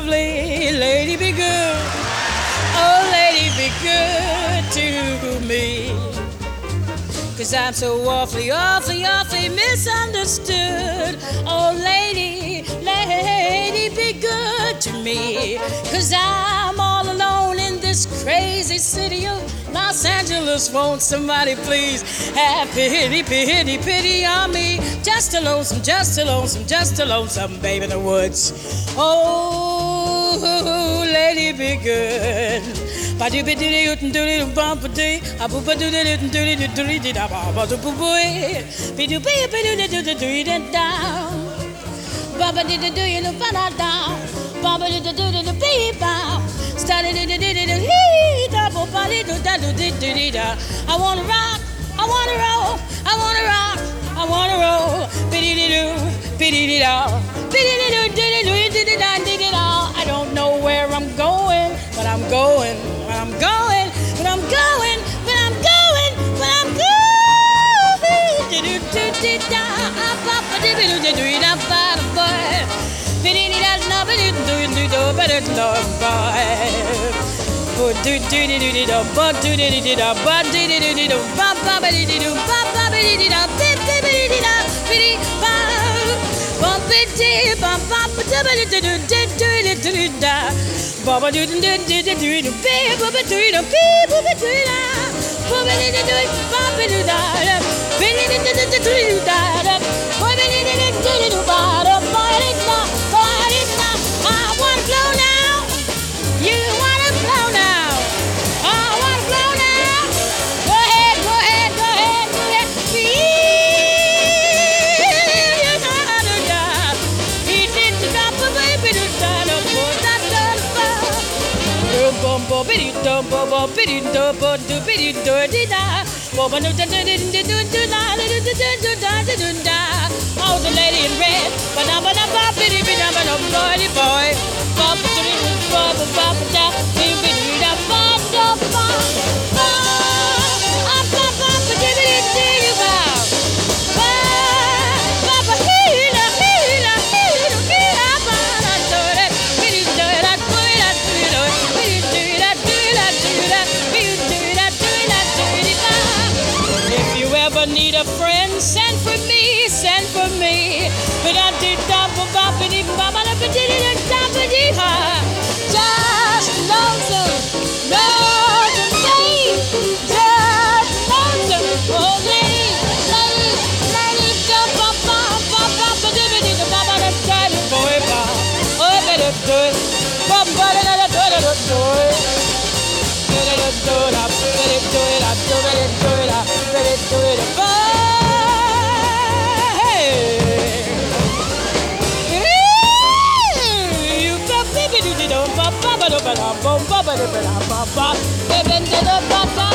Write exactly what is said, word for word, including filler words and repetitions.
lovely. Lady, be good. Oh, lady, be good to me. Cause I'm so awfully, awfully, awfully misunderstood. Oh, lady, lady, be good to me. Cause I'm all alone in this crazy city of Los Angeles. Won't somebody please have pity, pity, pity on me? Just a lonesome, just a lonesome, just a lonesome babe in the woods. Oh, lady, be good. Ba do be do do do do bump do a boo ba do do do do do do do da ba ba do boo boy be do be be do do do do do down ba ba do do do you know ba da down ba ba do do do do be ba started do do do do he da ba ba do da do do do da. I wanna rock, I wanna roll, I wanna rock, I wanna roll. Be do do be do da be do do do do do da do da. I don't know where I'm going, but I'm going. But I'm going, but I'm going, but I'm going, but I'm going. Do do do do da, ba ba do do do do da ba da ba. Be do da da ba do do do do ba do da ba. Oh do do do do do da ba do do do do da ba do do do do do ba ba ba do do do ba ba ba do do da bi bi bi do da bi di ba. Ba bi di ba ba ba do do do do do do do da. Baba do do do do do do do be baba do do be baba do da baba do do do baba do da be do do do do do da baba do do do do do ba da ba da ba da. I wanna blow now, you wanna blow now, I wanna blow now. Go ahead, go ahead, go ahead, go ahead. Feel you know how to da. He did the da baby do da da da da. Bum bum biddy dum bum bum biddy dum bum do biddy do di da bum bum do do do do do do da do do do do da do da. Oh, the lady in red, ba da ba da ba biddy biddy ba da boy boy, ba ba do do ba ba ba da biddy biddy da ba da ba ba ah ba ba biddy biddy do ba ba ba ba hila hila hila hila ba da do da biddy do da do da do da. If you ever need a friend, send for me, send for me. But I did double boppity baba da ha. Just lonesome, lonesome me. Just lonesome, oh lady, lady, lady, jump up, up, up, up, ba da ba da ba da da da boy ba. Oh, better do it, ba ba da da da da da do it. Better do it up, better do it up, better do it up, better do it up. You got baby do do do ba ba ba ba ba ba ba ba ba ba ba ba ba ba ba ba